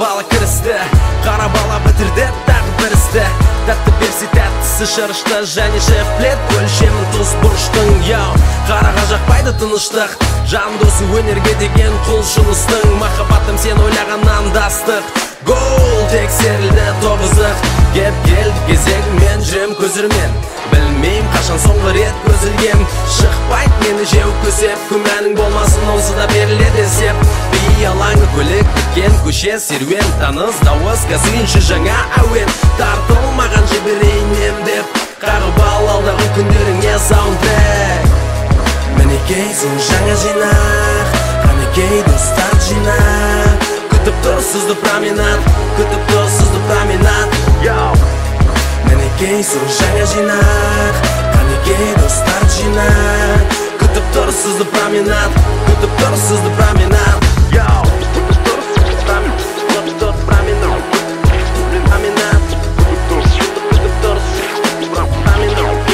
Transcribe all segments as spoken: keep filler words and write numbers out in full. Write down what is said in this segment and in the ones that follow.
бала кірісті, қара бала бітірді тағы бір істі. Тәтті берсе тәттісі шырышты, және шеф білет өлшемін тұз бұрыштың. Яу, қараға жақпайды тыныштық, жан досы өнерге деген құлшыныстың. Махаббатым сен ойлағаннан дастық, гол тексерілді тоғызық. Кеп келді кезегімен жүрем көзірмен, білмейм қашан соңғы рет көзілгем. Шықпайды мені жеу көсеп, күмәнің болмасын осы да беріледі есеп. Бей алаңы көлік біткен көше серуен, таныс дауыс кәсінші жаңа әуен. Тартылмаған жіберейнем деп қағып ал алдағы күндеріңе саундтрек. Мінекей сол жаңа жинақ, қанекей достар жинақ. Күтіп тұр сізді променад, күтіп тұр сізді променад. Мінекей сол жаңа жинақ, қанекей достар жинақ. Күтіп тұр сізді променад, күтіп тұр сізді променад. Күтіп тұр сізді променад, күтіп тұр променад. Променад, күтіп тұр сізді променад.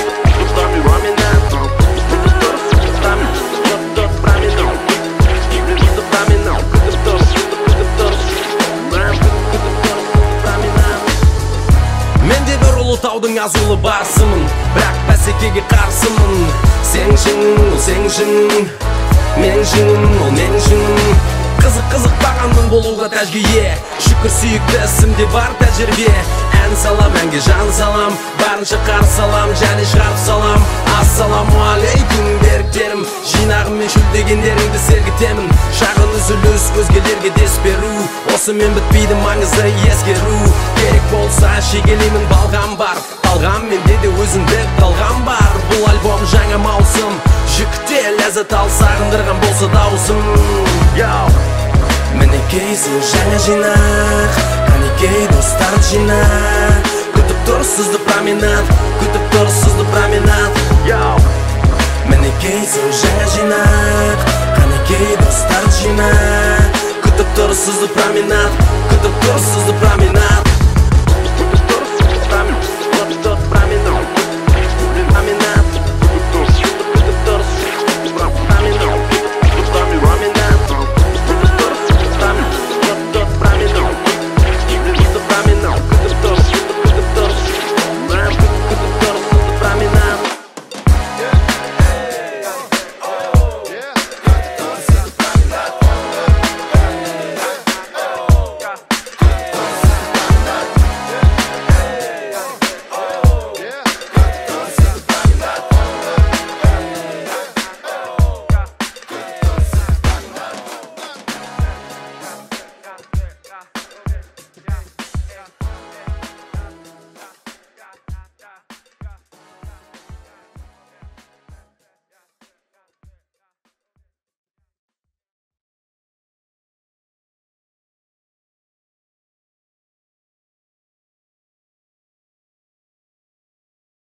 Таудың азулы барсымын, бірақ бәсекеге қарсымын. Сен жыңың, ол сен жыңың, мен жыңым, ол мен жыңым. Қызық-қызық бағанмын болуға тәжгейе, шүкір сүйікті ісімде бар тәжірибе. Ән салам, әнге жан салам, барынша қарсы салам, және шығарып салам. Ассаламу алейкум беріктерім, жинағым мен шүлдегендеріңді сергітемін. Шағын үзіліс өзгелерге дес беру, осымен бітпейді маңызды ескеру. Керек болса шегелеймін балғам бар, талғам менде де өзіндік талғам бар. Бұл альбом жаңа маусым, жүкте ләззат ал сағындырған болса даусым. Мінекей сол жаңа жинақ, қанекей достар жинақ. Күтіп тұр сізді променад, күтіп тұр сізді променад. Мінекей сол жаңа жинақ, қанекей достар жинақ. Күтіп тұр сізді променад, күтіп тұр сізді променад.